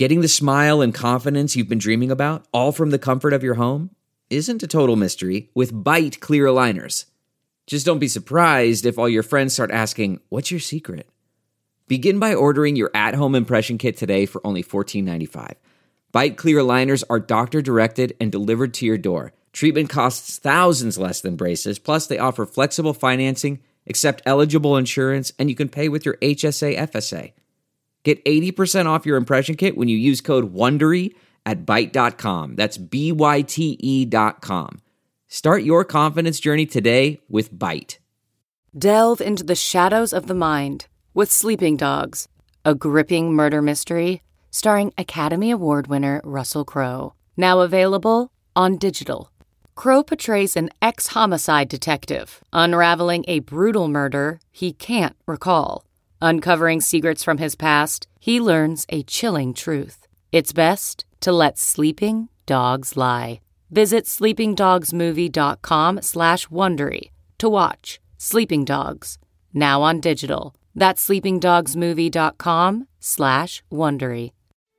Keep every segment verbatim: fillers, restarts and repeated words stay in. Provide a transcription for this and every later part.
Getting the smile and confidence you've been dreaming about, all from the comfort of your home, isn't a total mystery with Byte clear aligners. Just don't be surprised if all your friends start asking, what's your secret? Begin by ordering your at-home impression kit today for only fourteen ninety-five. Byte clear aligners are doctor-directed and delivered to your door. Treatment costs thousands less than braces, plus they offer flexible financing, accept eligible insurance, and you can pay with your H S A F S A. Get eighty percent off your impression kit when you use code WONDERY at byte dot com. That's B Y T E dot com. Start your confidence journey today with Byte. Delve into the shadows of the mind with Sleeping Dogs, a gripping murder mystery starring Academy Award winner Russell Crowe. Now available on digital. Crowe portrays an ex-homicide detective unraveling a brutal murder he can't recall. Uncovering secrets from his past, he learns a chilling truth. It's best to let sleeping dogs lie. Visit sleepingdogsmovie.com slash Wondery to watch Sleeping Dogs, now on digital. That's sleepingdogsmovie.com slash Wondery.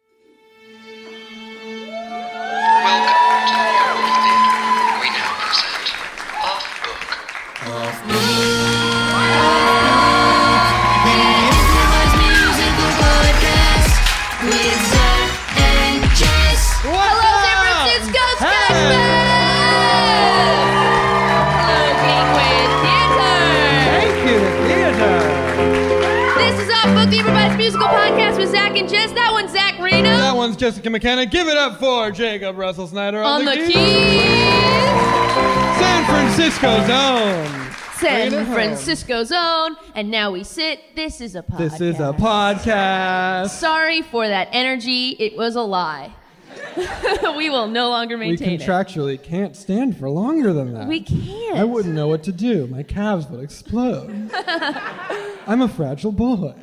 Welcome to the New York Theater. We now present Off Book. Off Book. The improvised musical podcast with Zach and Jess. Hello, San Francisco Sketchfest! This is Off Book, the improvised musical podcast with Zach and Jess. That one's Zach Reno. That one's Jessica McKenna. Give it up for Jacob Russell Snyder on, On the keys. keys. San Francisco's own. San Francisco's own. And now we sit. This is a podcast. This is a podcast. Sorry for that energy. It was a lie. We will no longer We maintain contractually can't stand for longer than that. it. We can't. I wouldn't know what to do. My calves would explode. I'm a fragile boy.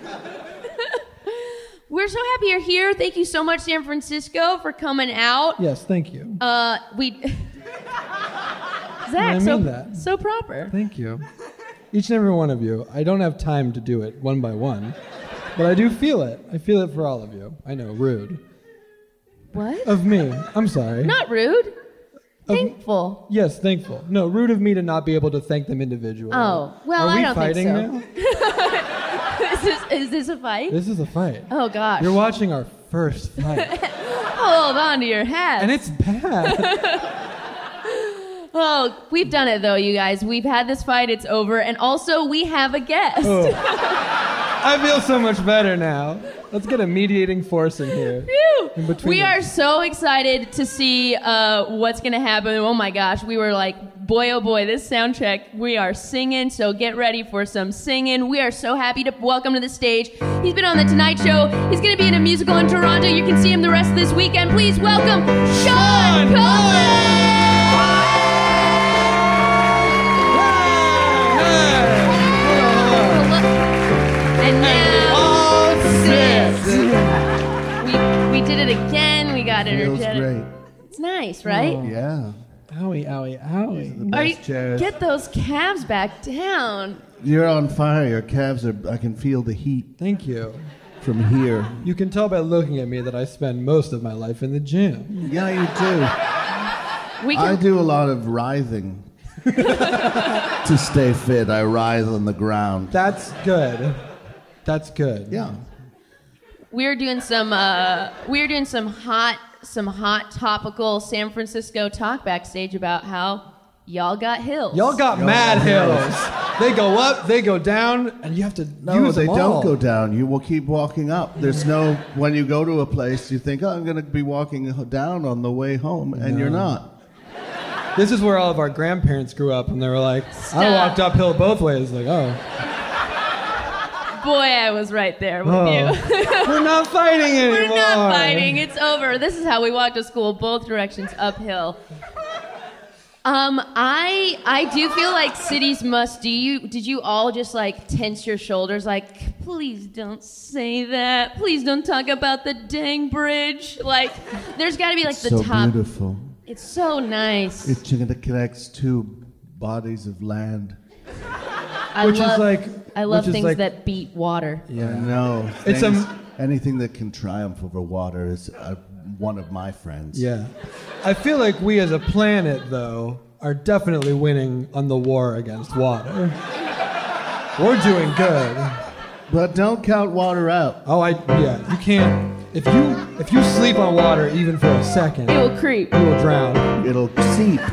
We're so happy you're here. Thank you so much, San Francisco, for coming out. Yes, thank you. Uh, we... Zach, I mean so, that. so proper. Thank you. Each and every one of you. I don't have time to do it one by one, but I do feel it. I feel it for all of you. I know, rude. What? Of me. I'm sorry. Not rude. Of- Thankful. Yes, thankful. No, rude of me to not be able to thank them individually. Oh, well, Are we I don't fighting think so. now? is, this, is this a fight? This is a fight. Oh, gosh. You're watching our first fight. Hold on to your hat. And it's bad. Oh, we've done it, though, you guys. We've had this fight. It's over. And also, we have a guest. Oh. I feel so much better now. Let's get a mediating force in here. Phew. In between We us. are so excited to see uh, what's going to happen. Oh, my gosh. We were like, boy, oh, boy, this sound check. We are singing, so get ready for some singing. We are so happy to welcome to the stage. He's been on The Tonight Show. He's going to be in a musical in Toronto. You can see him the rest of this weekend. Please welcome Sean Cullen! And now, sis. We, we did it again. We got Feels energetic. great. It's nice, right? Yeah. Owie, owie, owie. Are you, Best chairs. get those calves back down. You're on fire. Your calves are. I can feel the heat Thank you. from here. You can tell by looking at me that I spend most of my life in the gym. Yeah, you do. We I can, do a lot of writhing to stay fit. I writhe on the ground. That's good. That's good. Yeah. we're doing some uh, we're doing some hot some hot topical San Francisco talk backstage about how y'all got hills. Y'all got Y'all mad got hills. They go up, they go down, and you have to No, use they them don't all. go down. You will keep walking up. There's no, when you go to a place, you think, oh, I'm going to be walking down on the way home, and No. you're not. This is where all of our grandparents grew up, and they were like, I Stop. walked uphill both ways. Like, oh. Boy, I was right there with oh. you. We're not fighting anymore. We're not fighting. It's over. This is how we walk to school, both directions uphill. Um, I I do feel like cities must. Do you? Did you all just like tense your shoulders? Like, please don't say that. Please don't talk about the dang bridge. Like, there's got to be like the so top. beautiful. It's so nice. It connects two bodies of land. I Which love, is like, I love which is things like, that beat water. I know. It's Things- a- anything that can triumph over water is uh, one of my friends. Yeah. I feel like we as a planet, though, are definitely winning on the war against water. We're doing good. But don't count water out. Oh, I yeah. You can't. If you if you sleep on water even for a second, It will creep. you will drown. It'll seep.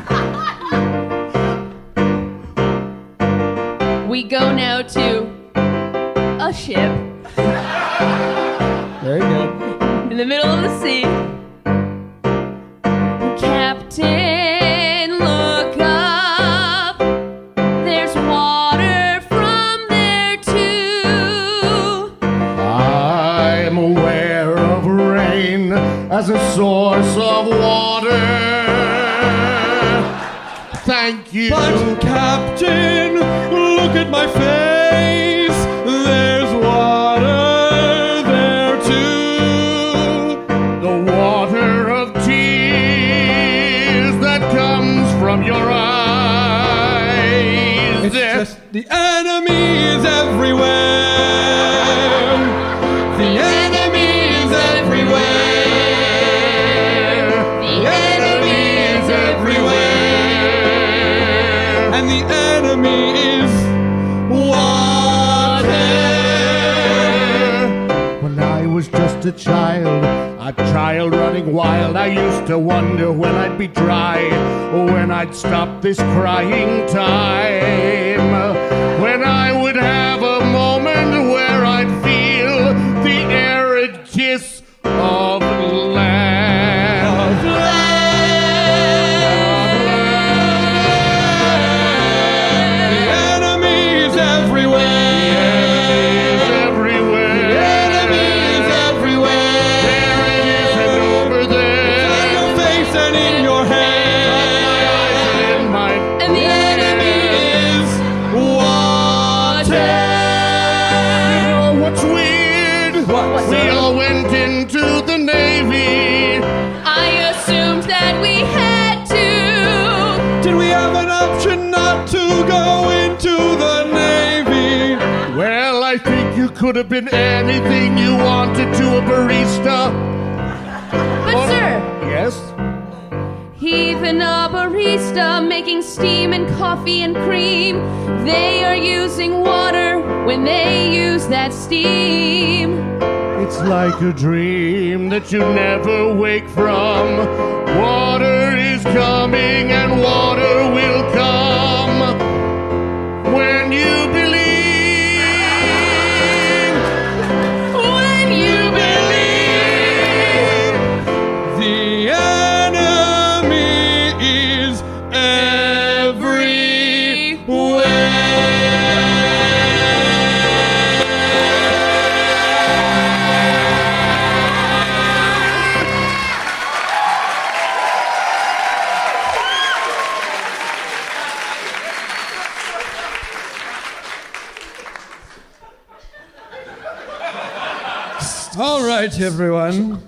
We go now to a ship Very good. in the middle of the sea. Captain, look up. There's water from there too. I'm aware of rain as a source of water. Thank you. But Captain, look at my face. There's water there too. The water of tears that comes from your eyes. It's just the enemy is everywhere. The enemy is everywhere. The enemy is everywhere. And the enemy is water. When I was just a child, a child running wild, I used to wonder when I'd be dry, when I'd stop this crying time, when I would have a moment where I'd feel the arid kiss of land. Of The enemy is everywhere. Everywhere. The enemy is everywhere. There it is and over there. On your face and in your hand. In my And the enemy is water. You know what's weird? What, We sir? all went into the Navy. I assumed that we had to. Did we have an option not to go into the Navy? Well, I think you could have been anything you wanted to a barista. But sir, Yes? even a barista making steam and coffee and cream, they are using water when they use that steam. It's like a dream that you never wake from. Water is coming and water will come when you believe. When you believe. The enemy is All right, everyone.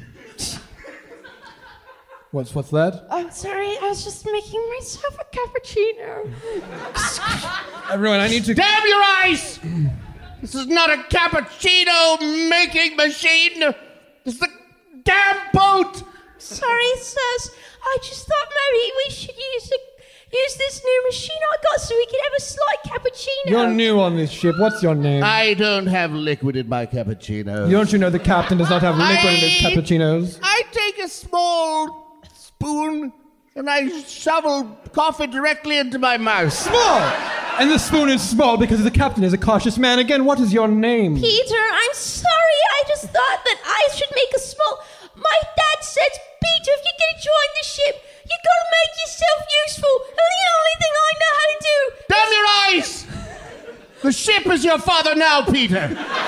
What's what's that? I'm sorry, I was just making myself a cappuccino. Everyone, I need to. Damn your eyes! This is not a cappuccino making machine. This is a damn boat. Sorry, sirs. I just thought maybe we should use a, use this new machine I got so we could have a slight cappuccino. You're new on this ship. What's your name? I don't have liquid in my cappuccino. Don't you know the captain does not have liquid in his I- cappuccinos? I take a small spoon and I shovel coffee directly into my mouth. Small! And the spoon is small because the captain is a cautious man. Again, what is your name? Peter, I'm sorry. I just thought that I should make a small... My dad says, Peter, if you're going to join the ship, you got to make yourself useful. And the only thing I know how to do... Damn your eyes! The ship is your father now, Peter.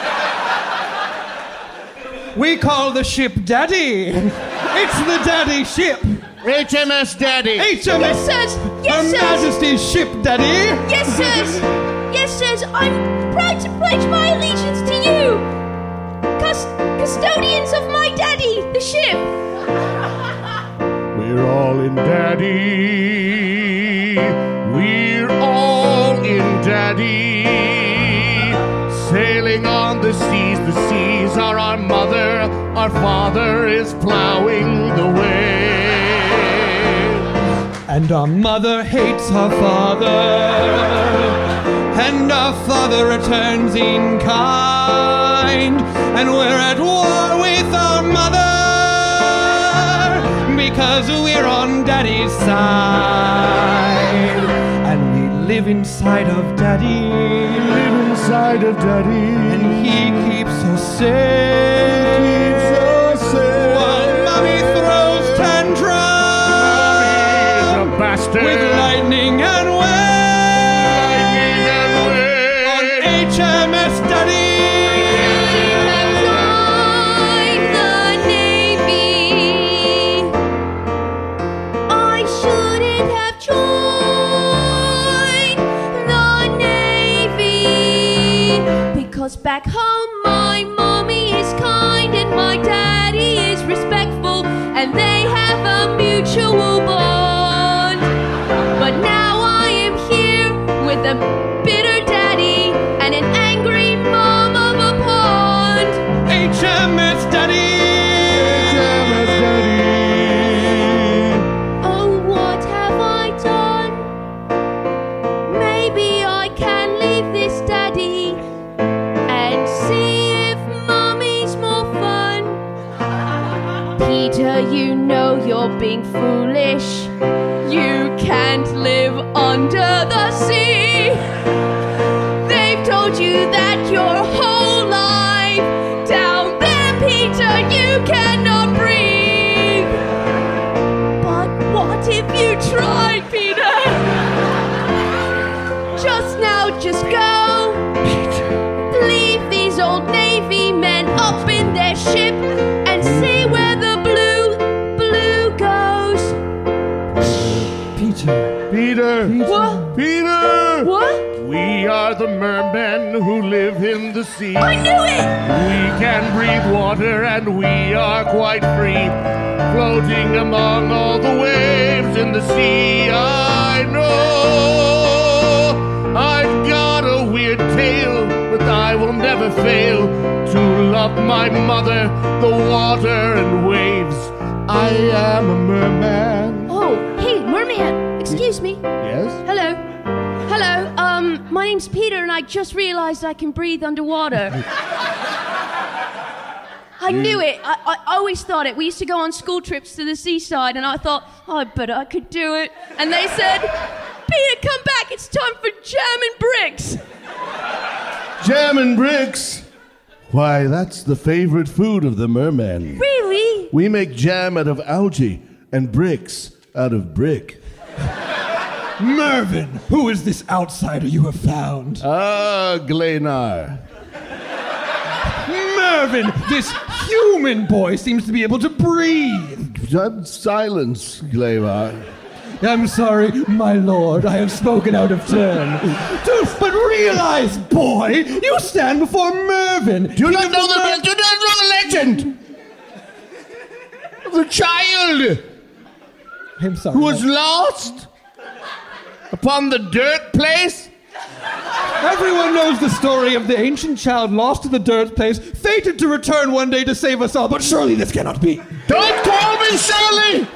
We call the ship Daddy. It's the Daddy ship. H M S Daddy. H M S. Yes, sirs. Yes, Her sirs. Majesty's ship, Daddy. Yes, sirs. Yes, sirs. I'm proud to pledge my allegiance to you. Cus- custodians of my daddy, the ship. We're all in Daddy. We're all in Daddy. Sailing on the seas, the seas are our our father is plowing the way. And our mother hates her father, and our father returns in kind, and we're at war with our mother because we're on Daddy's side, and we live inside of Daddy, Live inside of Daddy, and he keeps us safe. keeps us safe. While Mommy throws tantrums Bastard. with lightning and waves on H M S Daddy. Join the Navy. I shouldn't have joined the Navy because back home my mommy is kind and my daddy is respectful and they have a mutual bond. But now I am here with a bitter daddy and an angry mom of a pond. H M S Daddy. H M S Daddy. Oh, what have I done? Maybe I can leave this daddy and see if mommy's more fun. Peter, you know you're being foolish. You can't live under the sea. They've told you that your whole life down there, Peter, you cannot breathe. But what if you tried, Peter? Just now, just go. Leave these old Navy men up in their ship and see where the blue, blue goes. Peter. Peter. What? Peter. What? We are the mermen who live in the sea. I knew it! We can breathe water and we are quite free, floating among all the waves in the sea. I know I've got a weird tale, but I will never fail to love my mother, the water and waves. I am a merman. Oh, hey, merman. Excuse me. Yes? Hello. Hello. Um, my name's Peter, and I just realized I can breathe underwater. I knew it. I, I always thought it. We used to go on school trips to the seaside, and I thought, oh, I bet I could do it. And they said, Peter, come back. It's time for jam and bricks. Jam and bricks. Why, that's the favorite food of the merman. Really? We make jam out of algae and bricks out of brick. Mervyn, who is this outsider you have found? Ah, Glenar. Mervyn, this human boy seems to be able to breathe. Silence, Glenar. I'm sorry, my lord, I have spoken out of turn. Do, but realize, boy, you stand before Mervyn. Do you not know the, do you not know the legend? Of the child I'm sorry. who was lost upon the dirt place? Everyone knows the story of the ancient child lost to the dirt place, fated to return one day to save us all, but surely this cannot be. Don't call me Shirley!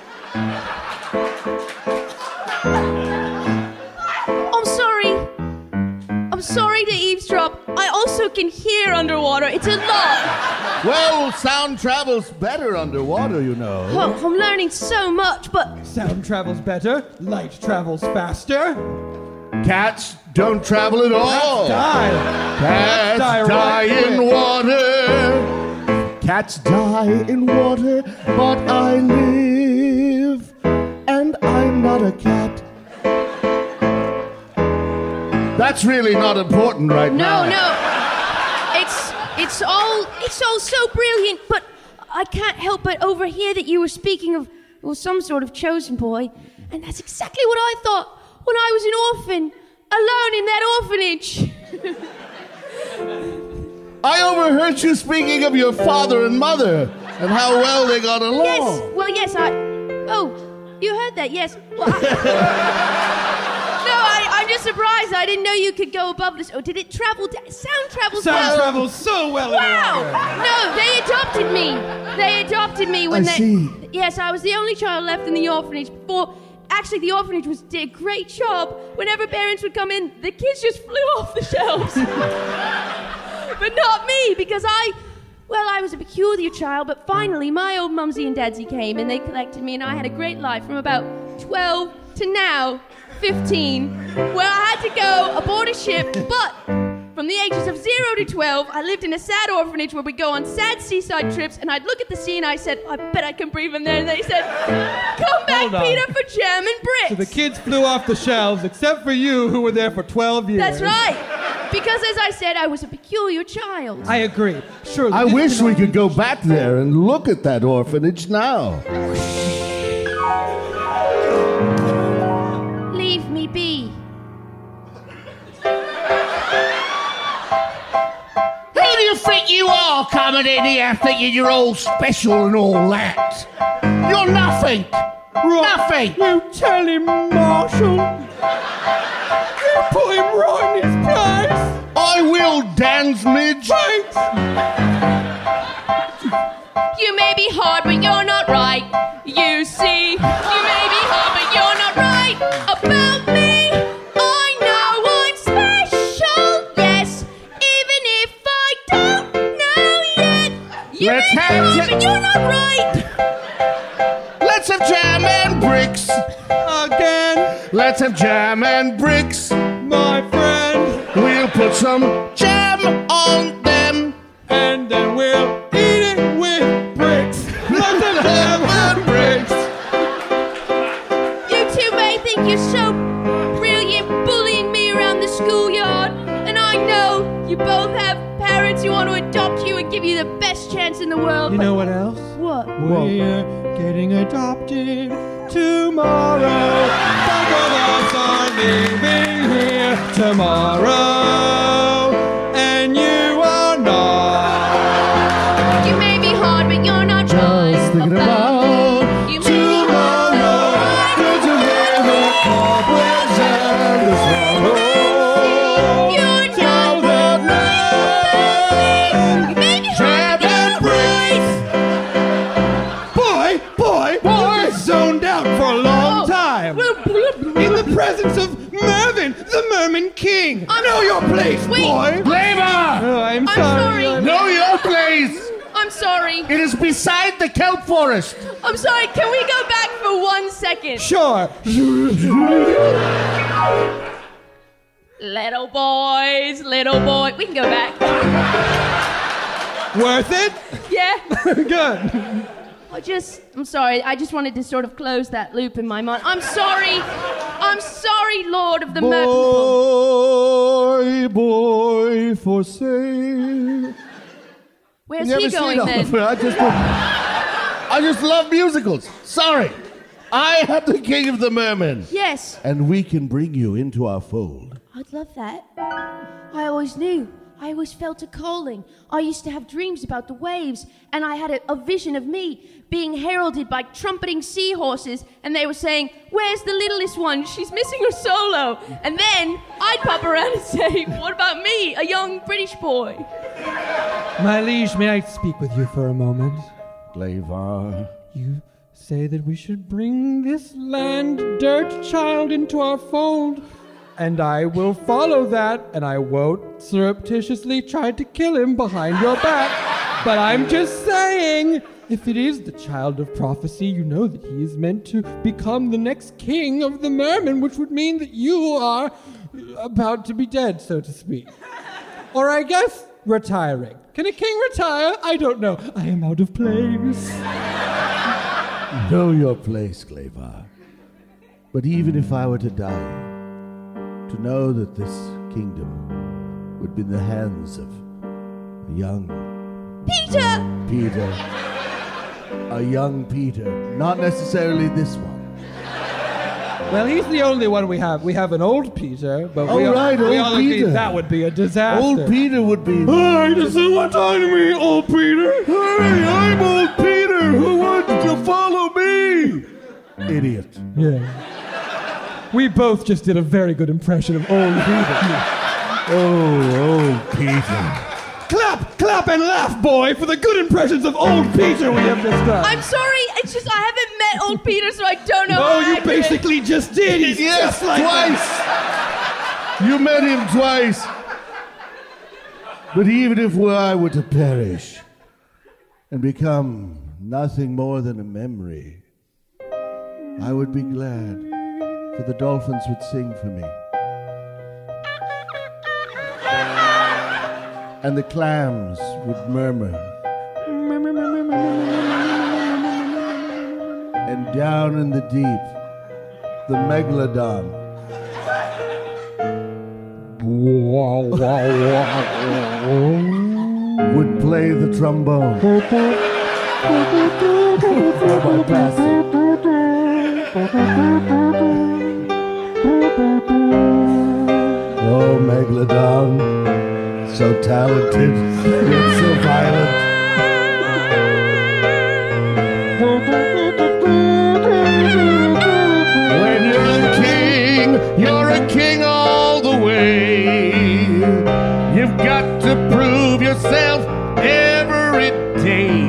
I'm sorry. I'm sorry to eavesdrop. I also can hear underwater. It's a lot. Well, sound travels better underwater, you know. Oh, I'm learning so much, but Sound travels better, light travels faster. Cats don't travel at all. Die. Cats Die die, right in quick. water. Cats die in water, but I live, and I'm not a cat. That's really not important right now. no, no. It's it's all it's all so brilliant, but I can't help but overhear that you were speaking of well, some sort of chosen boy, and that's exactly what I thought when I was an orphan, alone in that orphanage. I overheard you speaking of your father and mother and how well they got along. Yes, well, yes, I. Oh, you heard that? Yes. Well, I, no, I, I'm just surprised. I didn't know you could go above this. Oh, did it travel? Da- sound travels Sound well. travels so well in Wow! water. No, they adopted me. They adopted me when I they. see. Yes, I was the only child left in the orphanage before. Actually, the orphanage was did a great job. Whenever parents would come in, the kids just flew off the shelves. But not me, because I. Well, I was a peculiar child, but finally my old mumsy and dadsy came and they collected me, and I had a great life from about twelve to now, fifteen, where I had to go aboard a ship, but from the ages of zero to twelve, I lived in a sad orphanage where we'd go on sad seaside trips, and I'd look at the sea and I said, I bet I can breathe in there, and they said, come back, Hold on. Peter, for jam and bricks. So the kids flew off the shelves, except for you, who were there for twelve years. That's right. Because, as I said, I was a peculiar child. I agree. Sure. I wish we could go back there and look at that orphanage now. Leave me be. Who do you think you are coming in here thinking you're all special and all that? You're nothing. Nothing. You tell him, Marshall. You put him right in his place. I will, Dansmidge. Thanks. You may be hard, but you're not right. You see, you may be hard, but you're not right about me. I know I'm special, yes, even if I don't know yet. You Let's may be have hard, ja- but you're not right. Let's have jam and bricks. Again, Let's have jam and bricks. my friend. We'll put some jam on them. And then we'll eat it with bricks. Let's have jam and bricks. You two may think you're so brilliant bullying me around the schoolyard, and I know you both have parents who want to adopt you and give you the best chance in the world. You but know what else? what? We're getting adopted tomorrow. Both of us are leaving here tomorrow, and you are not. You may be hard, but you're not Just right thinking about You may be hard, tomorrow. There's a river cobwebs and the sorrow. You're Till not the night. You may be hard, Jam but and you're not Boy, boy, boy, zoned out for a long time. In the presence of Mervyn, the Merman King. I'm- know your place, Wait. boy. Flavor! Oh, I'm, I'm sorry. sorry. Know your place. I'm sorry. It is beside the kelp forest. I'm sorry. Can we go back for one second? Sure. Little boys, little boy. We can go back. Worth it? Yeah. Good. I just, I'm sorry. I just wanted to sort of close that loop in my mind. I'm sorry. I'm sorry, Lord of the Mer- Boy, boy, for sale. Where's You he ever going seen then? it? I just, I just love musicals. Sorry. I am the king of the mermen. Yes. And we can bring you into our fold. I'd love that. I always knew. I always felt a calling. I used to have dreams about the waves, and I had a, a vision of me being heralded by trumpeting seahorses, and they were saying, "Where's the littlest one? She's missing her solo." And then I'd pop around and say, "What about me, a young British boy?" My liege, may I speak with you for a moment? Glavar. You say that we should bring this land dirt child into our fold, and I will follow that, and I won't surreptitiously try to kill him behind your back. But I'm just saying, if it is the child of prophecy, you know that he is meant to become the next king of the mermen, which would mean that you are about to be dead, so to speak. Or I guess retiring. Can a king retire? I don't know. I am out of place. Know your place, Glavar. But even if I were to die, to know that this kingdom would be in the hands of a young Peter! Peter. A young Peter. Not necessarily this one. Well, he's the only one we have. We have an old Peter, but we Oh, all, right, we old all agree Peter. that would be a disaster. Old Peter would be. Hey, does someone talk to me, old Peter? Hey, I'm old Peter. Who wants to follow me? Idiot. Yeah. We both just did a very good impression of old Peter. Oh, oh, Peter. Clap, clap, and laugh, boy, for the good impressions of old Peter we have just done. I'm sorry, it's just I haven't met old Peter, so I don't know. No, how you accurate- basically just did. He's Yes, just like twice. that. You met him twice. But even if I were to perish and become nothing more than a memory, I would be glad, for the dolphins would sing for me. And the clams would murmur. And down in the deep, the megalodon would play the trombone. For my passing. Oh, megalodon, so talented, yet so violent. When you're a king, you're a king all the way. You've got to prove yourself every day.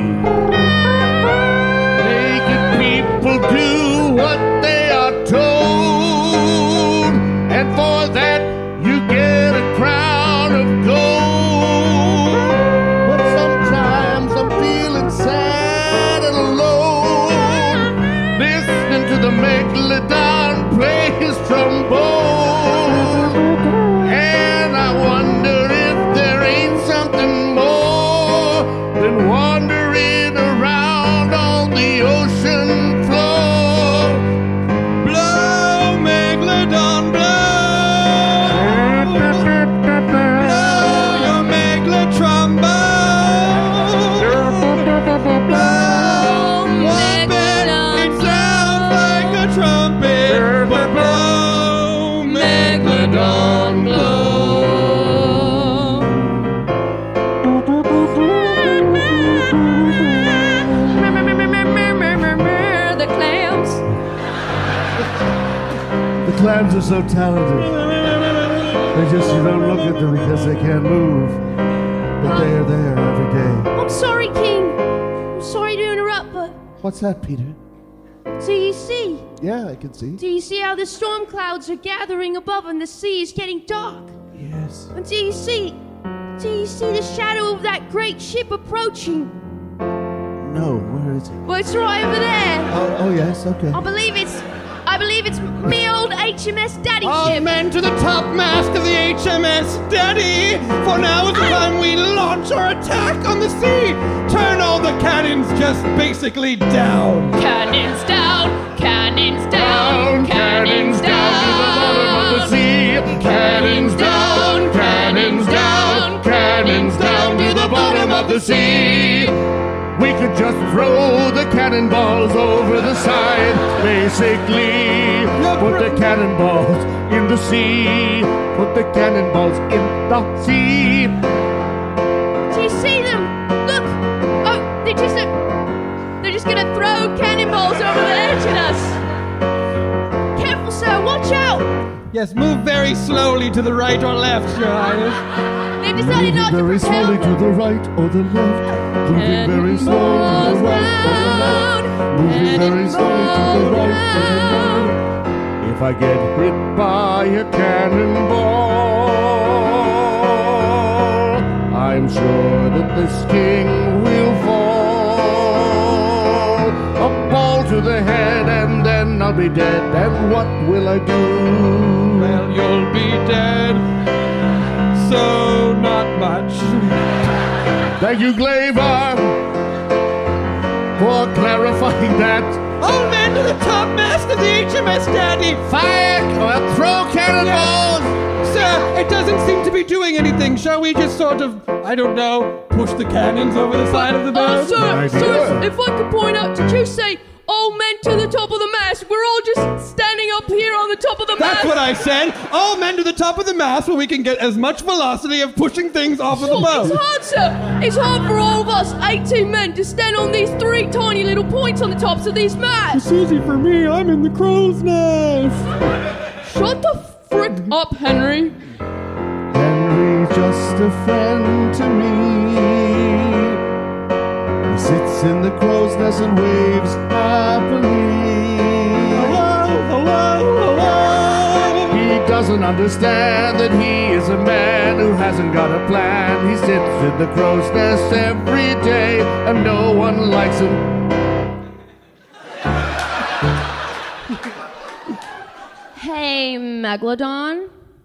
Making people do what they are told, and for that you get a crown of gold. But sometimes I'm feeling sad and alone, listening to the megalodon play his trombone. And I wonder if there ain't something more than wandering around on the ocean floor. Blow, megalodon, blow. Blow your megalotrombone. Blow, trumpet. It sounds like a trumpet. But blow, megalodon, blow. The clams. The clams are so talented. They just, you don't look at them because they can't move. But they are there every day. I'm sorry, King. I'm sorry to interrupt, but What's that, Peter? do you see? Yeah, I can see. Do you see how the storm clouds are gathering above and the sea is getting dark? Yes. And do you see? Do you see the shadow of that great ship approaching? No, where is it? Well, it's right over there. Oh, oh yes, okay. I believe it's. I believe it's me old H M S Daddy All ship. men to the topmast of the H M S Daddy, for now is the time we launch our attack on the sea. Turn all the cannons just basically down. Cannons down, cannons down, cannons down. to the bottom of the sea. Cannons down, cannons down, cannons down to the bottom of the sea. We could just throw the cannonballs over the side, basically. Put the cannonballs in the sea. Put the cannonballs in the sea. Do you see them? Look! Oh, they're just a, they're just gonna throw cannonballs over the edge at us. Careful, sir! Watch out! Yes, move very slowly to the right or left, Your Highness. They've decided not to Very propel. slowly to the right or the left. Moving very slowly to the right or the left. Moving very slowly to the right or the left. If I get hit by a cannonball, I'm sure that this king will fall. A ball to the head and then I'll be dead. And what will I do? Well, you'll be dead. So not much. Thank you, Glaver, for clarifying that. All men to the topmast of the H M S Daddy. Fire! Or throw cannonballs! Sir, it doesn't seem to be doing anything. Shall we just sort of, I don't know, push the cannons over the side of the Oh, boat? sir, idea. sir, if I could point out, did you say all men to the top of the mast? We're all just standing up here on the top of the mast. That's what I said. All men to the top of the mast where we can get as much velocity of pushing things off of the It's boat. hard, sir. It's hard for all of us eighteen men to stand on these three tiny little points on the tops of these masts. It's easy for me. I'm in the crow's nest. Shut the frick up, Henry. Henry's just a friend to me. He sits in the crow's nest and waves happily. Hello, hello, hello. He doesn't understand that he is a man who hasn't got a plan. He sits in the crow's nest every day and no one likes him. Hey, Megalodon.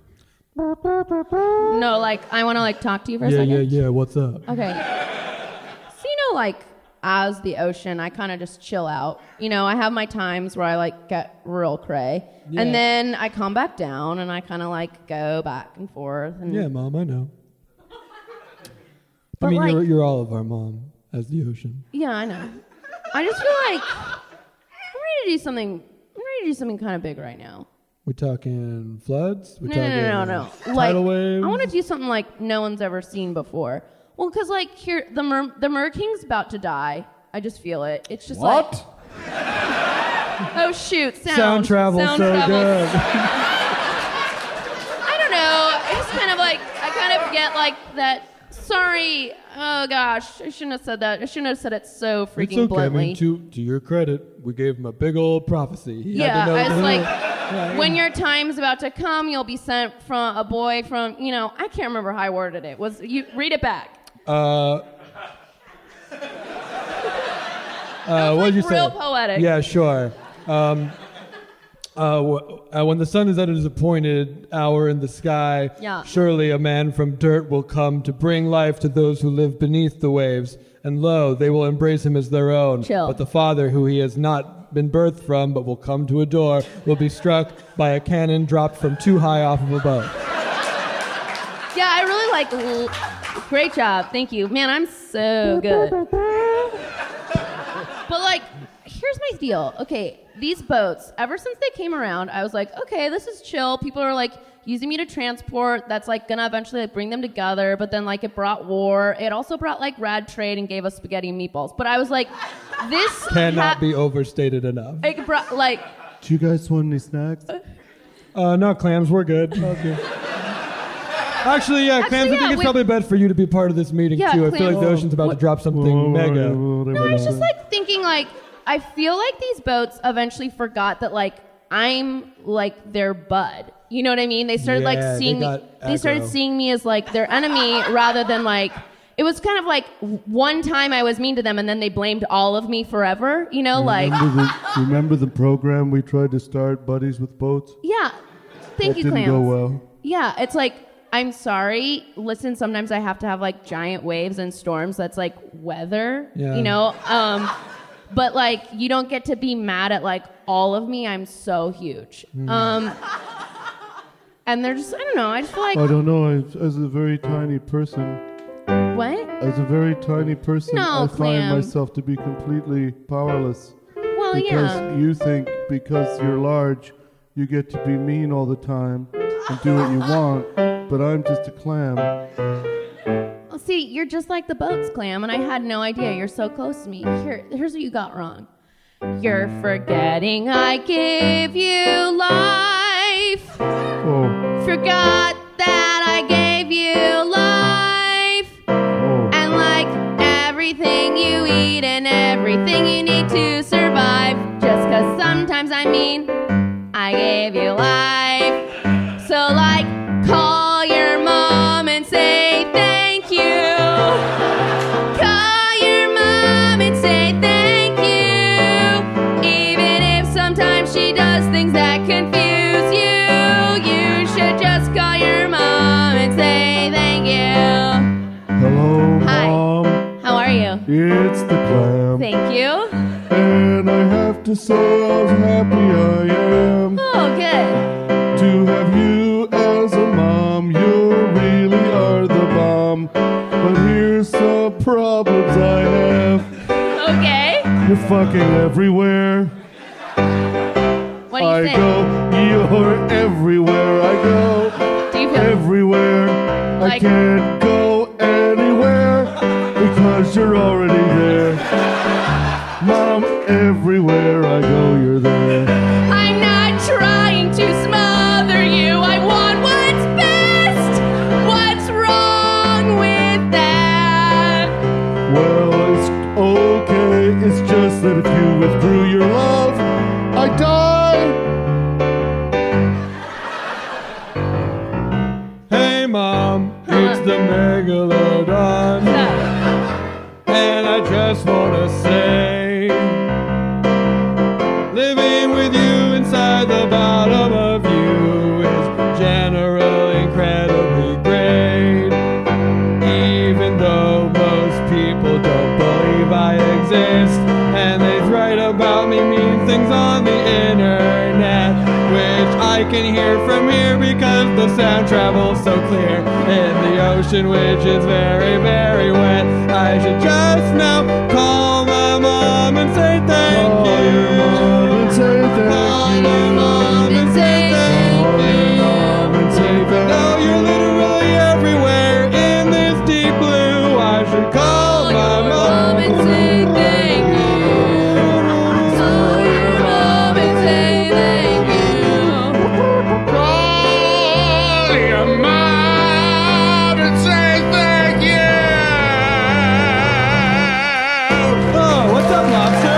No, like, I want to, like, talk to you for a Yeah, second. yeah, yeah. What's up? Okay. So, you know, like, as the ocean, I kind of just chill out. You know, I have my times where I, like, get real cray. Yeah. And then I come back down and I kind of, like, go back and forth. And Yeah, Mom, I know. But I mean, like- you're, you're all of our mom as the ocean. Yeah, I know. I just feel like I'm ready to do something. I'm ready to do something kind of big right now. We're talking floods? We're No, no, talking no, no, no. tidal Like, waves? I want to do something like no one's ever seen before. Well, because like here, the Mer- the Mer King's about to die. I just feel it. It's just What? like. Oh shoot! Sound, Sound travel Sound so travels. good. I don't know. I just kind of like. I kind of get like that. Sorry. Oh gosh, I shouldn't have said that. I shouldn't have said it so freaking It's okay. bluntly. I mean, to, to your credit, we gave him a big old prophecy. He Yeah, had to know I was the- like, Yeah, when yeah. your time's about to come, you'll be sent from a boy from, you know, I can't remember how I worded it. Was you read it back? Uh, uh, what did you say? real poetic. Yeah, sure. Um, uh, w- uh, when the sun is at his appointed hour in the sky, Yeah. surely a man from dirt will come to bring life to those who live beneath the waves. And lo, they will embrace him as their own. Chill. But the father, who he has not been birthed from, but will come to adore, will be struck by a cannon dropped from too high off of a boat. Yeah, I really like. L- great job, thank you, man. I'm so good. But like, here's my deal. Okay, these boats. Ever since they came around, I was like, okay, this is chill. People are like using me to transport. That's like gonna eventually like, bring them together. But then like it brought war. It also brought like rad trade and gave us spaghetti and meatballs. But I was like, this Cannot ha- be overstated enough. It brought like. Do you guys want any snacks? Uh, no, clams, we're good. Okay. Actually, yeah, clams, I yeah, think it's we- probably bad for you to be part of this meeting, Yeah, too. I feel clams. like the ocean's about to drop something Whoa, mega. whoa, No, I was just like thinking like I feel like these boats eventually forgot that like I'm like their bud. You know what I mean? They started Yeah, like they seeing me. got They started aggro. seeing me as like their enemy rather than like. It was kind of like one time I was mean to them and then they blamed all of me forever. You know, like Remember the, remember the program we tried to start, Buddies with Boats? yeah. Thank that you, didn't Clams. go well. Yeah, it's like, I'm sorry. Listen, sometimes I have to have like giant waves and storms. That's like weather, Yeah. you know? Um, but like, you don't get to be mad at like all of me. I'm so huge. Hmm. Um, and they're just, I don't know. I just feel like, I don't know. I, as a very tiny person, what? as a very tiny person, No, I Clam. find myself to be completely powerless. Well, Because yeah. you think because you're large, you get to be mean all the time and do what you want, but I'm just a clam. Well, see, you're just like the boats, Clam, and I had no idea. You're so close to me. Here, here's what you got wrong. You're forgetting I gave you life. Oh, Forgot that I gave you life. oh. And like everything you eat and everything you need to survive. Just cause sometimes I mean, I gave you life. So like, call your mom and say thank you. Call your mom and say thank you. Even if sometimes she does things that confuse you, you should just call your mom and say thank you. Hello, Hi. Mom. How are you? It's the clam. Thank you. And I have to say how happy I am Oh, good. to have you as a mom. You really are the bomb. But here's some problems I have. Okay. You're fucking everywhere. What do you I think? go, you're everywhere I go. Do you feel Everywhere. I Like- can't go anywhere because you're already there. Mom, everywhere I go, you're there. I'm not trying to smother withdrew your love, I die. Hey, Mom, it's the Megalodon. And I just want to say, living with you inside the bottom of you is generally incredibly great. Even though most people don't believe I exist, and they write about me mean things on the internet, which I can hear from here because the sound travels so clear in the ocean, which is very, very wet. I should just now call my mom and say thank Call you. your mom and say thank Call you. your mom and say thank Call your you. mom and say thank Now you're literally everywhere in this deep blue. I should call my mom and say thank you. Call your mom and say thank you. Call your mom and say thank you. Oh, what's up, lobster?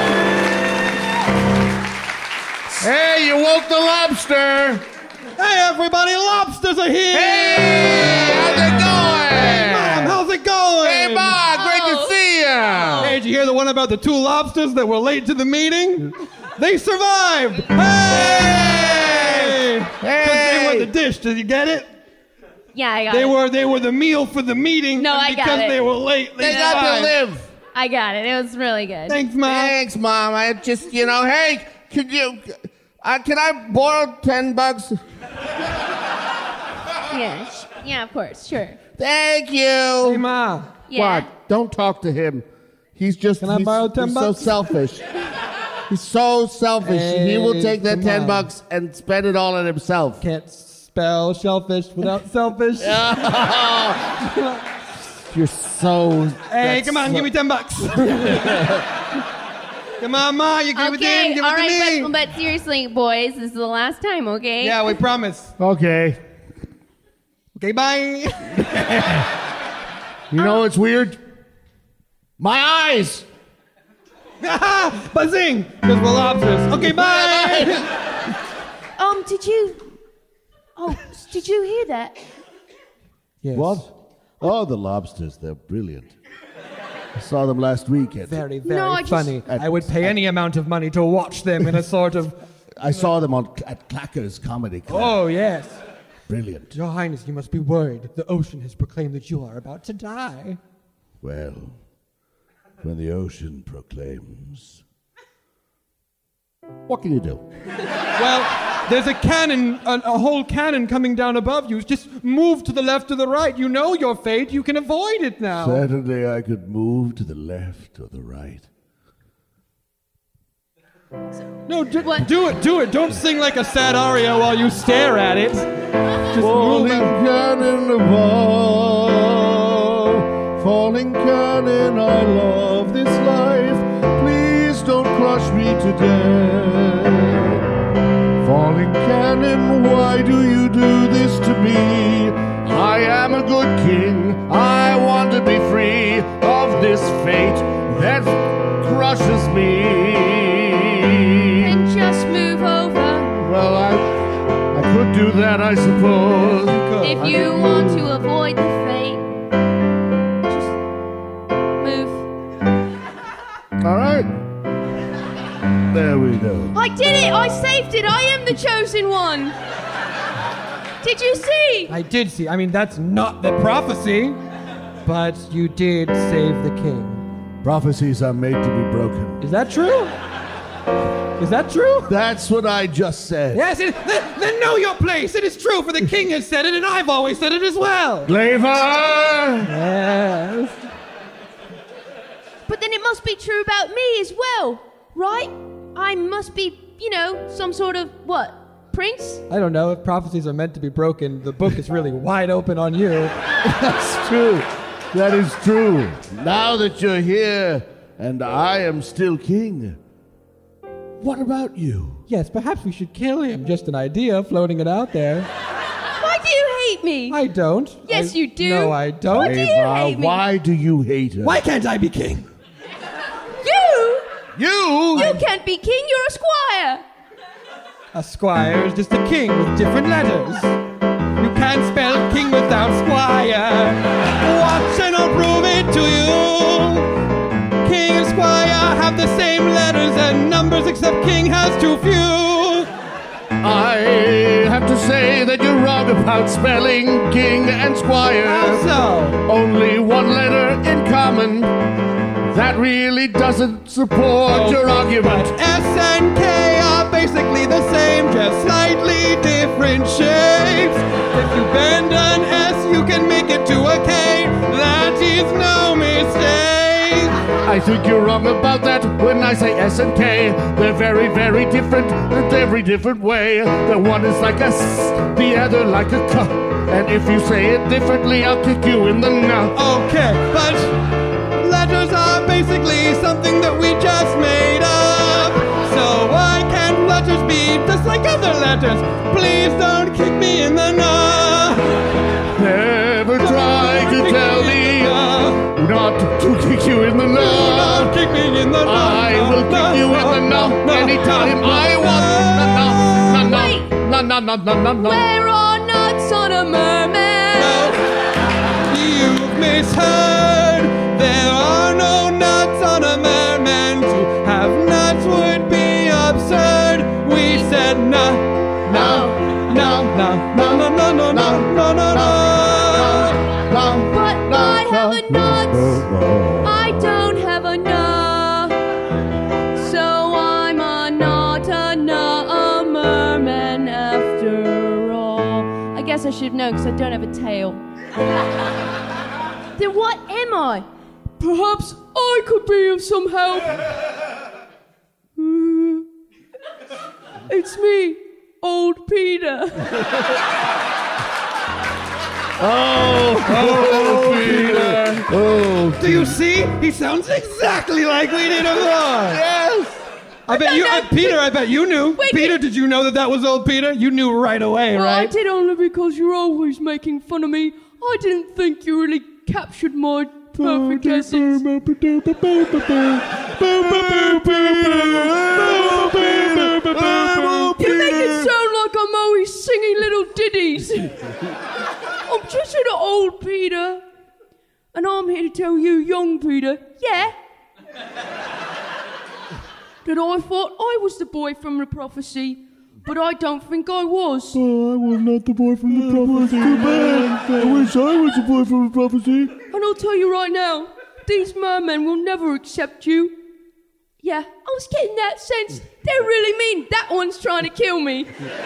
Hey, you woke the lobster. Hey, everybody, lobsters are here. Hey, how's it going? Mom, how's it going? Hey, Ma, great to see you. Hey, did you hear the one about the two lobsters that were late to the meeting? They survived. Hey! Because they were the dish. Did you get it? Yeah, I got They it. were they were the meal for the meeting. No, and I got because it. they were late, they, They got to survived. live. I got it. It was really good. Thanks, Mom. Thanks, Mom. I just, you know, hey, could you, uh, can I borrow ten bucks? Yeah, sh- yeah, of course, sure. Thank you. Hey, Ma. Yeah. What? Don't talk to him. He's just, Can I he's, borrow ten he's bucks? so selfish. He's so selfish. he will Hey, take that come ten on. bucks and spend it all on himself. Can't spell shellfish without selfish. You're so... Hey, that's come on, so- give me ten bucks. Come on, Ma, you give it to him, Okay, give all it to me. right, but, but seriously, boys, this is the last time, okay? Yeah, we promise. Okay. Okay, bye. You know what's weird? My eyes. Buzzing, because we're lobsters. Okay, bye. Um, did you? Oh, did you hear that? Yes. What? Oh, the lobsters. They're brilliant. I saw them last week. At, Very, very No, I just- funny. At- I would pay any amount of money to watch them in a sort of. I saw them on at Clacker's Comedy Club. Oh, yes. Brilliant. Your Highness, you must be worried. The ocean has proclaimed that you are about to die. Well, when the ocean proclaims... What can you do? Well, there's a cannon, a, a whole cannon coming down above you. Just move to the left or the right. You know your fate. You can avoid it now. Certainly I could move to the left or the right. No, d- What? do it, do it. Don't sing like a sad aria while you stare at it. Just move Falling it. cannon above, falling cannon, I love this life. Please don't crush me to death. Falling cannon, why do you do this to me? I am a good king, I want to be free of this fate that crushes me. And just move over Well, I, I could do that, I suppose. if you want to avoid the fate. Just move. All right. There we go. I did it! I saved it! I am the chosen one! Did you see? I did see. I mean, that's not the prophecy, but you did save the king. Prophecies are made to be broken. Is that true? Is that true? That's what I just said. Yes, it, then, then know your place. It is true, for the king has said it, and I've always said it as well. Flavor! Yes. But then it must be true about me as well, right? I must be, you know, some sort of, what, prince? I don't know. If prophecies are meant to be broken, the book is really wide open on you. That's true. That is true. Now that you're here and I am still king, what about you? Yes, perhaps we should kill him. Just an idea, floating it out there. Why do you hate me? I don't. Yes, I- you do. No, I don't. Why do you Flavor, hate me? why do you hate her? Why can't I be king? You? You? can't be king, you're a squire. A squire is just a king with different letters. You can't spell king without squire. Watch and I'll prove it to you. King and squire have the same letters and numbers, except king has too few. I have to say that you're wrong about spelling king and squire. How so? Only one letter in common. That really doesn't support Oh, your argument. But S and K are basically the same, just slightly different shapes. If you bend an S, you can make it to a K. That is no mistake. I think you're wrong about that when I say S and K. They're very, very different in every different way. The one is like a S, the other like a K. And if you say it differently, I'll kick you in the nut. Okay, but letters are basically something that we just made up. So why can't letters be just like other letters? Please don't kick me in the nut. Never try to tell me not to kick you in the Don't nut. kick me in the nut. I will kick you in the nut anytime I want. Wait. No, no, no, no, no, no. Where are nuts on a merman? You've misheard. There are no nuts on a merman. To have nuts would be absurd. We said no, no, no, no, no, no, no, no, no, no, no, no. But I have a nut. I don't have a nut. So I'm a not a nut, a merman after all. I guess I should know because I don't have a tail. Then what am I? Perhaps I could be of some help. Uh, it's me, old Peter. Oh, oh, Peter. Oh, Do you see? He sounds exactly like we did before. yes. I bet you, uh, Peter. I bet you knew. Wait, Peter, wait. did you know that that was old Peter? You knew right away, Well, I right? did only because you're always making fun of me. I didn't think you really captured my perfect essence. You make it sound like I'm always singing little ditties. I'm just an old Peter. And I'm here to tell you, young Peter, yeah, that I thought I was the boy from the prophecy, but I don't think I was. Oh, I was not the boy from the prophecy. Too bad. I wish I was the boy from the prophecy. And I'll tell you right now, these mermen will never accept you. Yeah, I was getting that sense. They really mean that one's trying to kill me.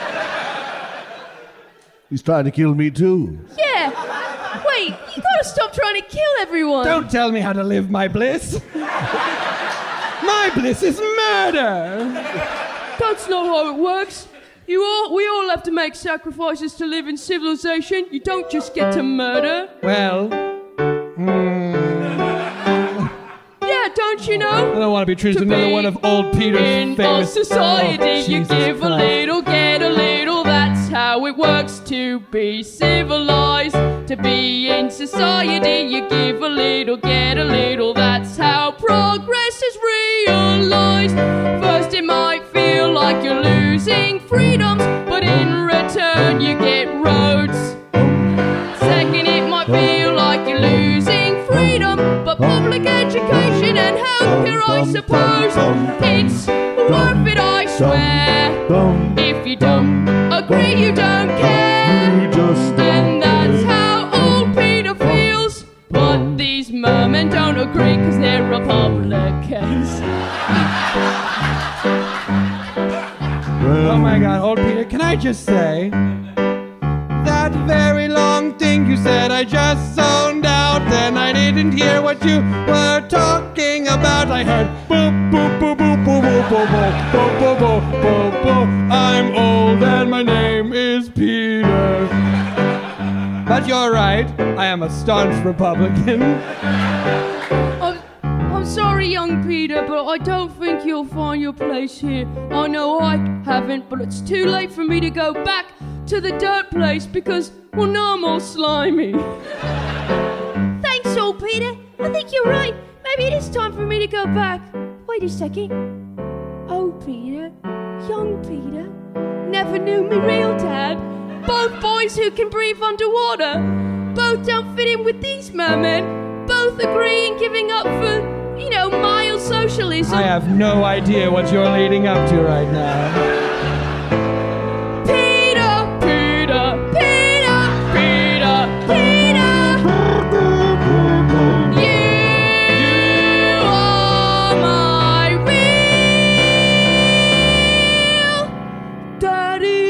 He's trying to kill me too. Yeah. Wait, you gotta stop trying to kill everyone. Don't tell me how to live my bliss. My bliss is murder. That's not how it works. You all, we all have to make sacrifices to live in civilization. You don't just get to murder. Well, Yeah, don't you I know? don't want to be treated To as another be one of old Peter's In our famous. society, Oh, you Jesus give a Christ. little, get a little. That's how it works to be civilized. To be in society, you give a little, get a little. That's how progress is realized. First, it might feel like you're losing freedoms, but in return, you get roads. Second, it might feel like you're losing freedom, but public education and healthcare, I suppose, it's worth it, I swear. If you don't agree, you don't care. You just And that's how old Peter feels. But these mermen don't agree because they're Republicans. Oh my God, old Peter, can I just say that very long thing you said, I just zoned out and I didn't hear what you were talking about. I heard boop boop boop boop boop boop boop boop boop boop boop boop. I'm old and my name is Peter. But you're right, I am a staunch Republican. I'm, I'm sorry, young Peter, but I don't think you'll find your place here. I know I haven't, but it's too late for me to go back to the dirt place because, well, now I'm all slimy. Thanks, old Peter. I think you're right. Maybe it is time for me to go back. Wait a second. Oh, Peter, young Peter, never knew me real dad. Both boys who can breathe underwater. Both don't fit in with these mermen. Both agree in giving up for, you know, mild socialism. I have no idea what you're leading up to right now. Peter, Peter, Peter, Peter, Peter. You are my real daddy.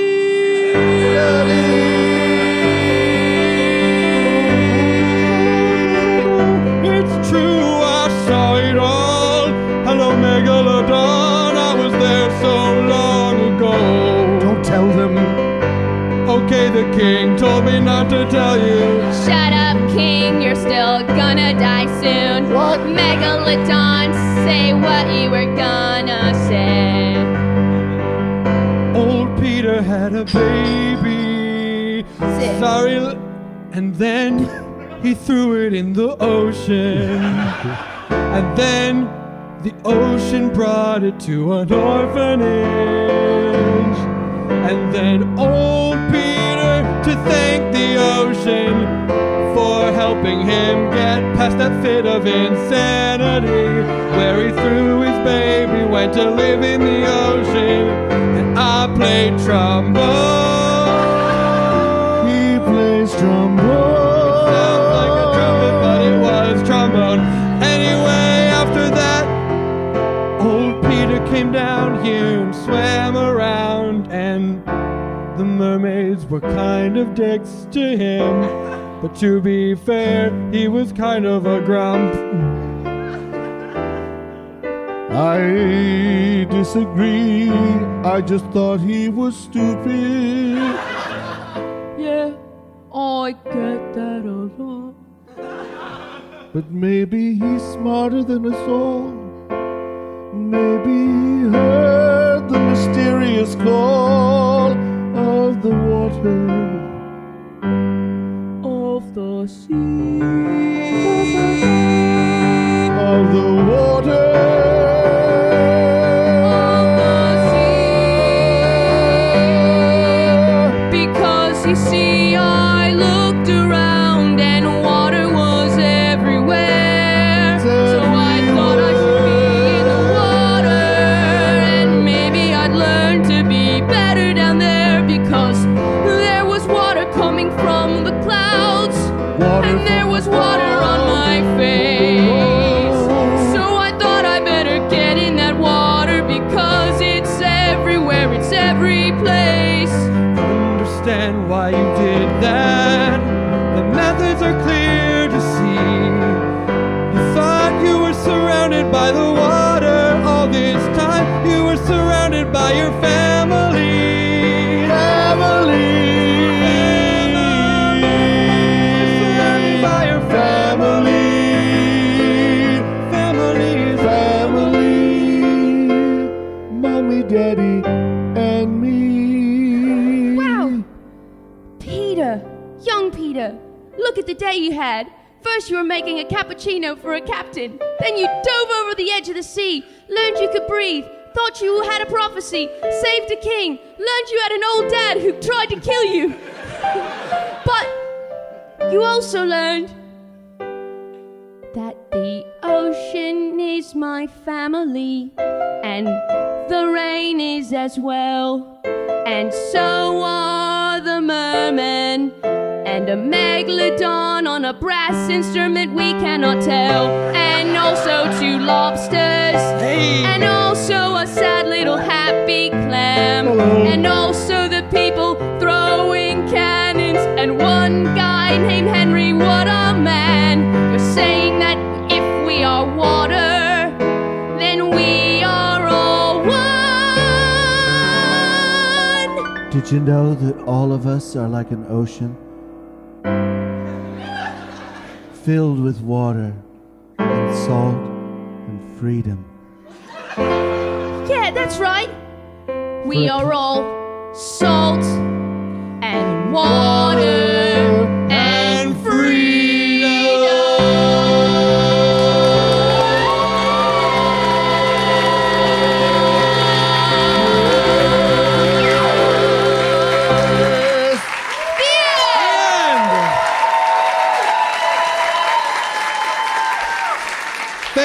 It's true, I saw it all. Hello, Megalodon, I was there so long ago. Don't tell them. Okay, the king told me not to tell you. Shut up, King, you're still gonna die soon. What? Megalodon, say what you were gonna say. Old Peter had a baby. Sick. Sorry, l- and then he threw it in the ocean. And then the ocean brought it to an orphanage. And then old Peter, to thank the ocean for helping him get past that fit of insanity, where he threw his baby, went to live in the ocean, and I played trombone. He plays trombone. Sounds like a trumpet, but it was trombone. Anyway, after that, old Peter came down here and swam around, and the mermaids were kind of dicks to him. But to be fair, he was kind of a grump. I disagree. I just thought he was stupid. Yeah, I get that a lot. But maybe he's smarter than us all. Maybe he heard the mysterious call of the water. Of the sea. Of the water. Because you see, I looked around and water was everywhere. So I thought I should be in the water, and maybe I'd learn to be better down there, because there was water coming from the clouds, Water and there from was the water on my face. So I thought I better get in that water, because it's everywhere, it's every place. Understand why you did that. The methods are clear to see. You thought you were surrounded by the water. All this time you were surrounded by your family. Family. Surrounded by your family. Family is Family. Mommy, Daddy, and me. Wow! Peter, young Peter, look at the day you had. First you were making a cappuccino for a captain. Then you dove over the edge of the sea, learned you could breathe, thought you had a prophecy, saved a king, learned you had an old dad who tried to kill you. But you also learned that the ocean is my family, and the rain is as well, and so are the mermen, and a megalodon on a brass instrument we cannot tell, and also two lobsters, Hey. and also a sad little happy clam, Hello. and also the people throwing cannons, and one guy named Henry. What a man! You're saying that if we are water, then we are all one. Did you know that all of us are like an ocean? Filled with water and salt and freedom. Yeah, that's right. We are all salt and water and freedom.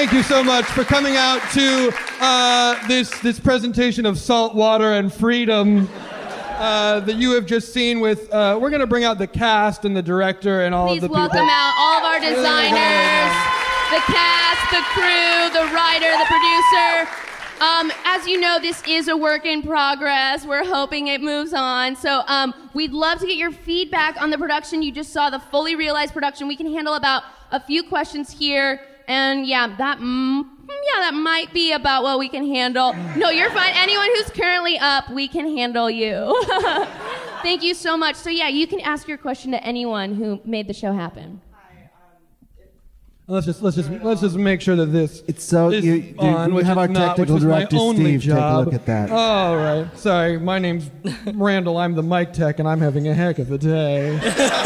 thank you so much for coming out to uh, this this presentation of Salt Water and Freedom uh, that you have just seen with, uh, we're going to bring out the cast and the director and all Please of the welcome people. out all of our designers, the cast, the crew, the writer, the producer. Um, as you know, this is a work in progress. We're hoping it moves on. So um, we'd love to get your feedback on the production. You just saw the fully realized production. We can handle about a few questions here. And yeah, that mm, yeah, that might be about what we can handle. No, you're fine. Anyone who's currently up, we can handle you. Thank you so much. So yeah, you can ask your question to anyone who made the show happen. Let's just let's just let's just make sure that this It's so is you, you, on, we which have is our not, technical which was my director only Steve take a job. look at that. All right, sorry. My name's Randall. I'm the mic tech, and I'm having a heck of a day.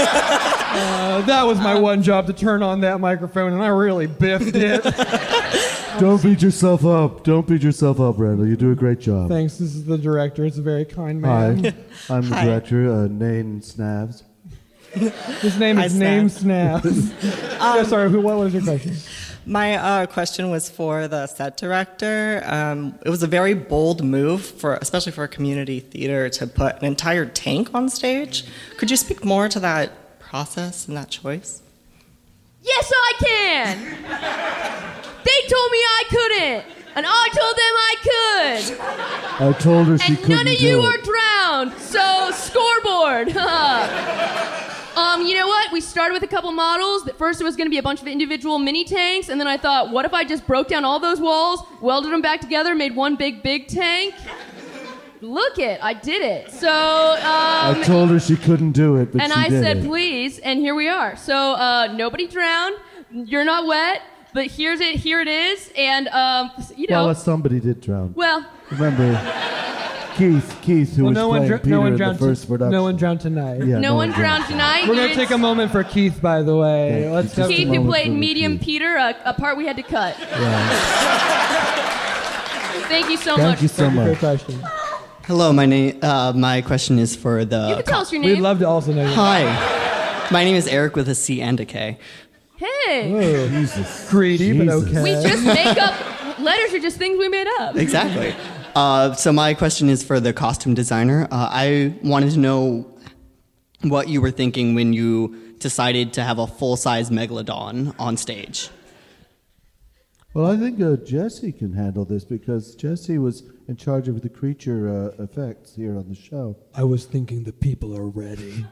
uh, that was my one job, to turn on that microphone, and I really biffed it. Don't beat yourself up. Don't beat yourself up, Randall. You do a great job. Thanks. This is the director. It's a very kind man. Hi, I'm the Hi. director, uh, Nain Snavs. His name Hi, is Name Snap. Snap. yeah, sorry. Who? What was your question? My uh, question was for the set director. Um, it was a very bold move, for, especially for a community theater, to put an entire tank on stage. Could you speak more to that process and that choice? Yes, I can. They told me I couldn't, and I told them I could. I told her she And couldn't none of do you it. are drowned, so scoreboard. um, you know what? We started with a couple models. At first, it was going to be a bunch of individual mini tanks, and then I thought, what if I just broke down all those walls, welded them back together, made one big, big tank? Look it, I did it. So, um, I told her she couldn't do it, but and she I did said, it. please, and here we are. So, uh, nobody drowned. You're not wet, but here's it. Here it is, and um, you know, Well, uh, somebody did drown. well. Remember, Keith, Keith, who Well, was no one, playing dr- Peter no one in the drowned. first to- production. no one drowned tonight. Yeah, No one drowned tonight. We're gonna It's take a moment for Keith, by the way. Yeah, Let's just have a Keith, some who moment played for Medium Keith. Peter, a, a part we had to cut. Yeah. Thank you so Thank much. you so Thank you for your much. question. Hello, my name. Uh, my question is for the. You can tell us your We'd name. love to also know your Hi, my name is Eric with a C and a K. Hey, Oh, Jesus. greedy, but Jesus. okay. we just make up letters are just things we made up. Exactly. Uh, so my question is for the costume designer. Uh, I wanted to know what you were thinking when you decided to have a full-size megalodon on stage. Well, I think uh, Jesse can handle this because Jesse was in charge of the creature uh, effects here on the show. I was thinking the people are ready.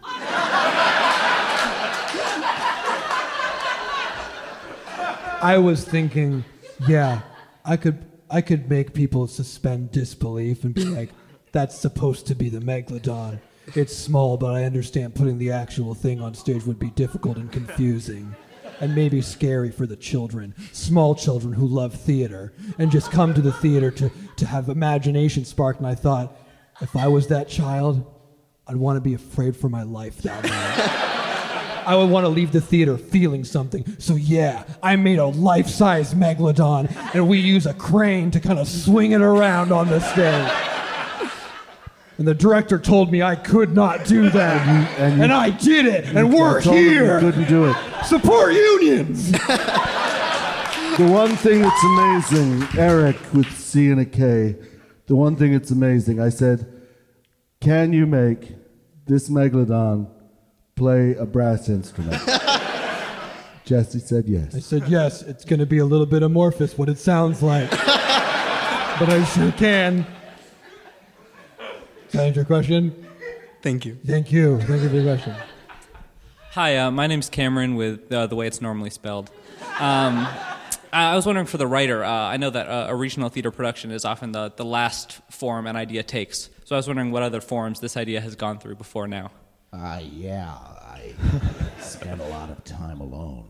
I was thinking, yeah, I could I could make people suspend disbelief and be like, that's supposed to be the megalodon. It's small, but I understand putting the actual thing on stage would be difficult and confusing. And maybe scary for the children, small children who love theater, and just come to the theater to, to have imagination sparked. And I thought, if I was that child, I'd want to be afraid for my life that night. I would want to leave the theater feeling something. So yeah, I made a life-size megalodon, and we use a crane to kind of swing it around on the stage. And the director told me I could not do that. And you- and you- and I did it, and You we're told him you here. couldn't do it. Support unions. The one thing that's amazing, Eric with C and a K, the one thing that's amazing, I said, can you make this megalodon play a brass instrument? Jesse said yes. I said, yes, it's going to be a little bit amorphous, what it sounds like. But I sure can. Is that answer your question? Thank you. Thank you. Thank you for your question. Hi, uh, my name's Cameron with uh, the way it's normally spelled. Um, I was wondering for the writer, uh, I know that uh, a regional theater production is often the, the last form an idea takes. So I was wondering what other forms this idea has gone through before now. Uh, yeah, I spent a lot of time alone.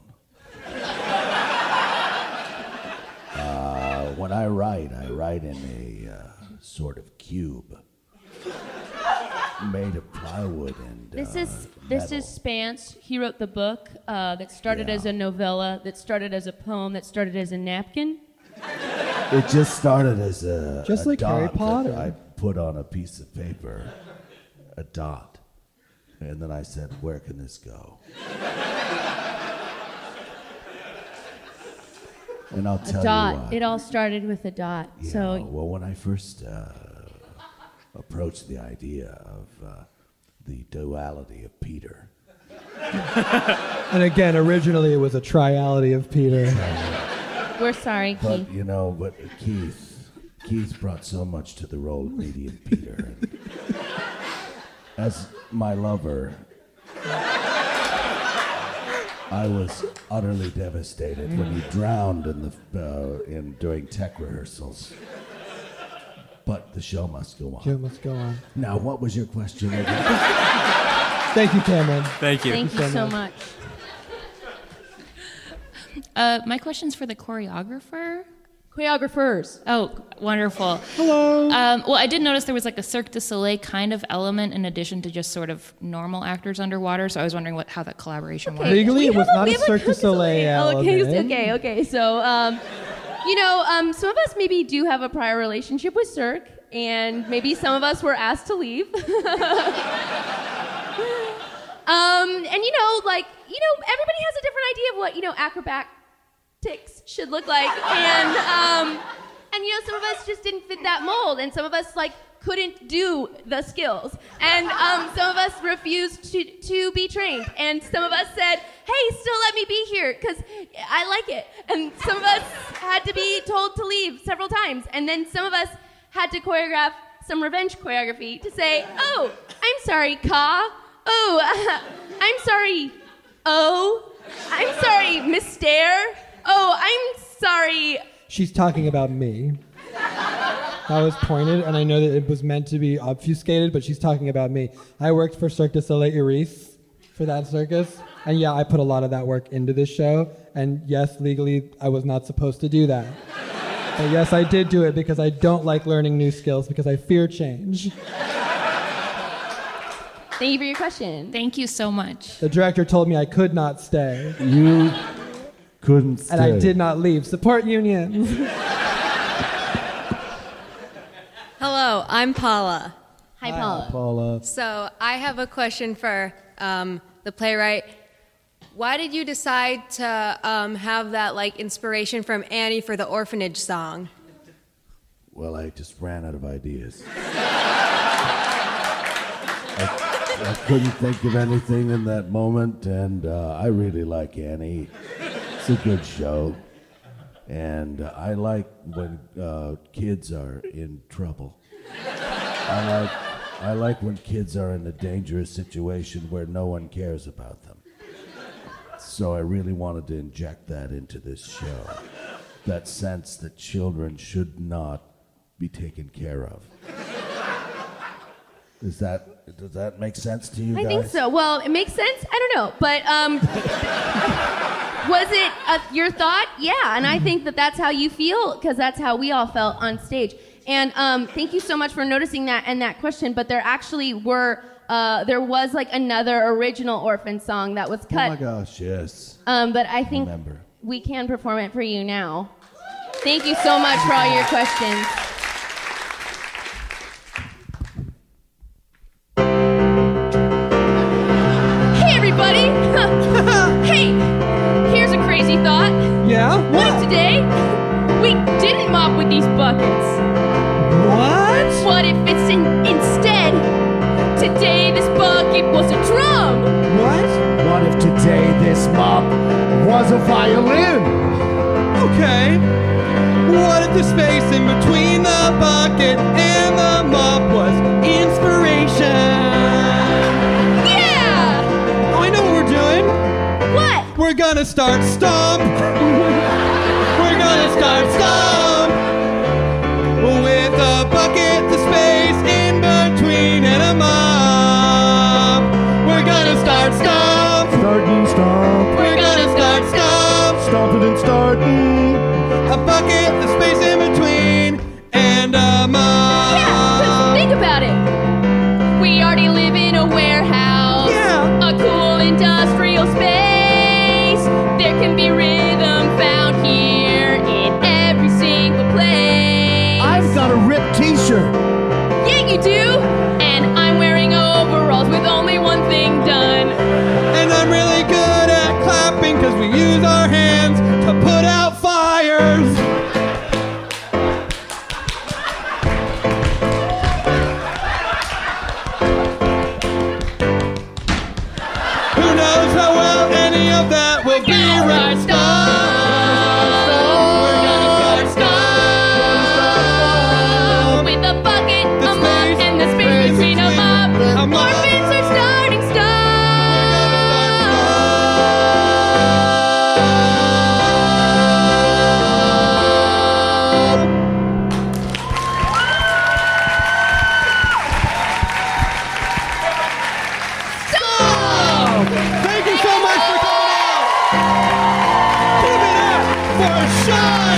Uh, when I write, I write in a uh, sort of cube made of plywood and This uh, is this metal. is Spance. He wrote the book uh, that started Yeah. as a novella, that started as a poem, that started as a napkin. It just started as a, Just a like Harry dot Potter. that I put on a piece of paper, a dot, and then I said, "Where can this go?" And I'll A tell dot. you why. It all started with a dot. Yeah, So well, when I first uh, approached the idea of uh, the duality of Peter, And again, originally it was a triality of Peter. we're sorry, Keith. but you know, but Keith, Keith brought so much to the role of medium Peter. And as my lover, I was utterly devastated when he drowned in the uh, in during tech rehearsals. But the show must go on. Show must go on. Now, what was your question again? Thank you, Cameron. Thank you. Thank you so much. Uh, my question's for the choreographer. Choreographers. Oh, wonderful. Hello. Um, well, I did notice there was like a Cirque du Soleil kind of element in addition to just sort of normal actors underwater. So I was wondering what how that collaboration worked. Legally, it was have a- not we a have a Cirque du Soleil Oh, okay, element. okay, okay. So, um, you know, um, some of us maybe do have a prior relationship with Cirque, and maybe some of us were asked to leave. um, and you know, like, you know, everybody has a different idea of what, you know, acrobatics should look like, and um, and you know, some of us just didn't fit that mold, and some of us like couldn't do the skills, and um, some of us refused to to be trained, and some of us said, "Hey, still let me be here because I like it," and some of us had to be told to leave several times, and then some of us had to choreograph some revenge choreography to say, "Oh, I'm sorry, Ka. Oh, I'm sorry. Oh, I'm sorry, Mister. Oh, I'm sorry." She's talking about me. That was pointed, and I know that it was meant to be obfuscated, but she's talking about me. I worked for Cirque du Soleil Iris for that circus, and yeah, I put a lot of that work into this show, and yes, legally, I was not supposed to do that. But yes, I did do it because I don't like learning new skills because I fear change. Thank you for your question. Thank you so much. The director told me I could not stay. You couldn't stay. And I did not leave. Support unions. Hello, I'm Paula. Hi, Paula. Paula. So I have a question for um, the playwright. Why did you decide to um, have that like inspiration from Annie for the orphanage song? Well, I just ran out of ideas. I, I couldn't think of anything in that moment, and uh, I really like Annie. It's a good show. And uh, I like when uh, kids are in trouble. I like, I like when kids are in a dangerous situation where no one cares about them. So I really wanted to inject that into this show. That sense that children should not be taken care of. Is that, does that make sense to you I guys? think so. Well, it makes sense. I don't know, but um, was it uh, your thought? Yeah, and I think that that's how you feel because that's how we all felt on stage. And um, thank you so much for noticing that and that question. But there actually were, uh, there was like another original Orphan song that was cut. Oh my gosh, yes. Um, but I think Remember. we can perform it for you now. Thank you so much for all your questions. Hey, everybody! Hey, here's a crazy thought. Yeah? What if today we didn't mop with these buckets? What? What if it's in, instead today this bucket was a drum? What? What if today this mop was a violin? Okay. What if the space in between the bucket and the mop was inspiration? Yeah! Oh, I know what we're doing. What? We're gonna start stomp. We're gonna start stomp. With a bucket, the space in between, and a mop. We're gonna start stomp. Starting, stomp. We're gonna start stomp. Stomping and starting. A bucket, the space in between, and a mop. Yeah, 'cause think about it. We already live in a warehouse. Yeah. A cool industrial space. There can be rhythm found here in every single right stuff. We're gonna start stuff. With a bucket, a mop, and the space between a mop. Orphans are starting stuff. Thank you so much for coming out. Give it up for Sean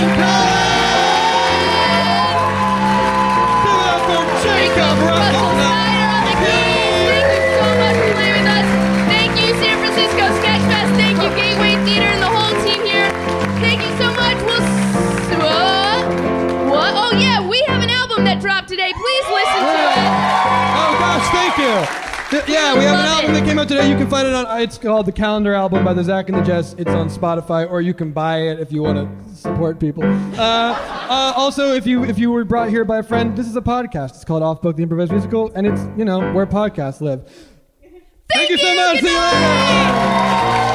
Cohen. Give it up for Jacob Russell. Thank you so much for playing with us. Thank you, San Francisco Sketchfest. Thank you, Gateway Theater and the whole team here. Thank you so much. We'll. S- uh, what? Oh yeah, we have an album that dropped today. Please listen to it. Oh gosh, thank you. Th- Yeah, we have an Love album it. that came out today. You can find it on. It's called The Calendar Album by the Zach and the Jess. It's on Spotify, or you can buy it if you want to support people. Uh, uh, also, if you if you were brought here by a friend, this is a podcast. It's called Off Book, the Improvised Musical, and it's you know where podcasts live. Thank, you so much. See you later.